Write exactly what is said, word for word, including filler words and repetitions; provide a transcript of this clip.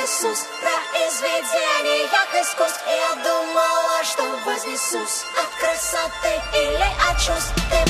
Иисус, произведениях искусств. Я думала, что вознесусь от красоты или от чувств.